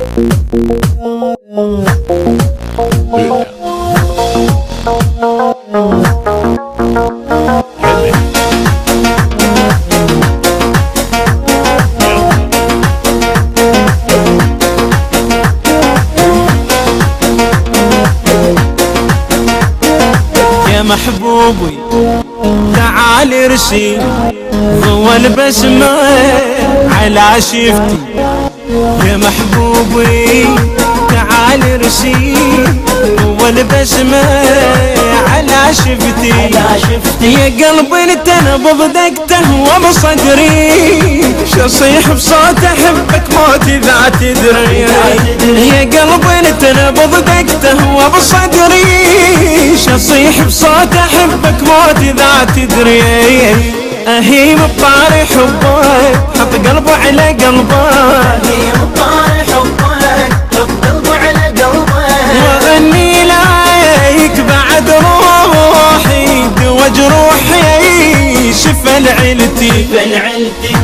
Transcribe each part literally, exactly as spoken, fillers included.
يا محبوبي تعال ارسي ضوى البسمة على شفتي. يا محبوبي تعال ارسي ضوى البسمة على شفتي. يا قلبي انت نبض دقته وبصدري شصيح بصوت احبك موت اذا تدري. يا قلبي انت نبض دقته وبصدري شصيح بصوت احبك موت اذا تدري. اهيم بطاري حبك حط قلبه على قلبه. اهيم بطاري حبك حط قلبه على قلبه. واغني لك بعد روحي دوا جروحي شفى لعيلتي شفى لعيلتي.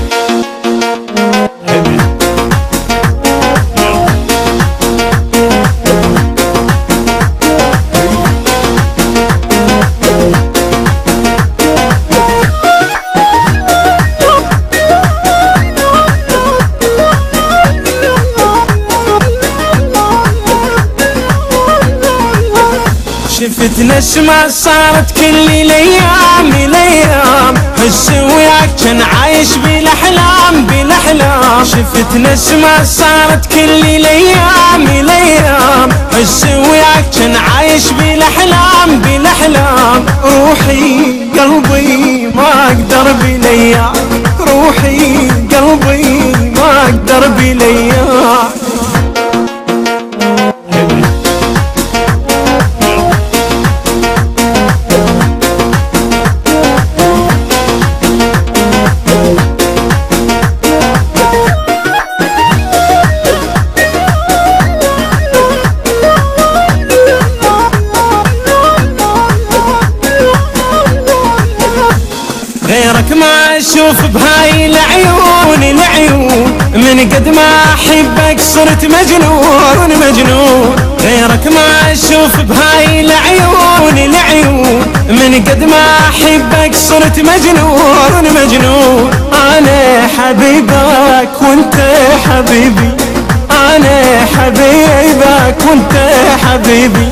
شفت نسمة صارت كل الايام الايام حس وياك كان عايش بالاحلام بالاحلام. شفت نسمة صارت كل الايام الايام حس وياك كان عايش بالاحلام بالاحلام. روحي قلبي ما اقدر بلياك روحي قلبي ما اقدر بلياك. غيرك ما اشوف بهاي العيون العيون من قد ما احبك صرت مجنون مجنون. غيرك ما اشوف بهاي العيون العيون من قد ما احبك صرت مجنون مجنون. انا حبيبك وانت حبيبي انا حبيبك وانت حبيبي.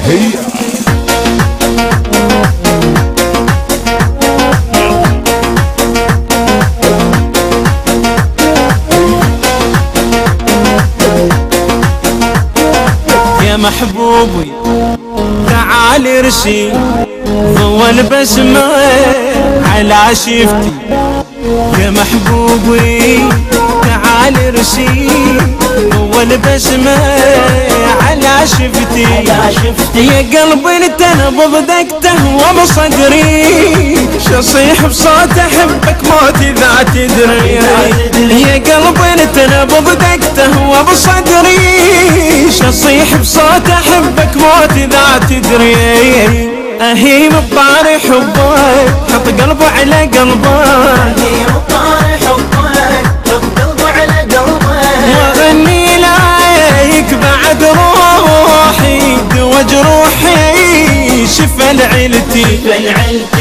يا محبوبي تعال ارسي ضوى البسمة على شفتي. يا محبوبي تعال ارسي ضوى البسمة على شفتي. يا قلبي انت نبض دقته وبصدري شصيح بصوت احبك موت اذا تدري. يا قلبي انت نبض دقته وبصدري شصيح بصوت احبك موت اذا تدري. اهيم بطاري حبك حط قلبه على قلبه. اهيم بطاري حبك حط قلبه على قلبه. واغني لك بعد روحي دوا جروحي شفى لعيلتي. شفى لعيلتي.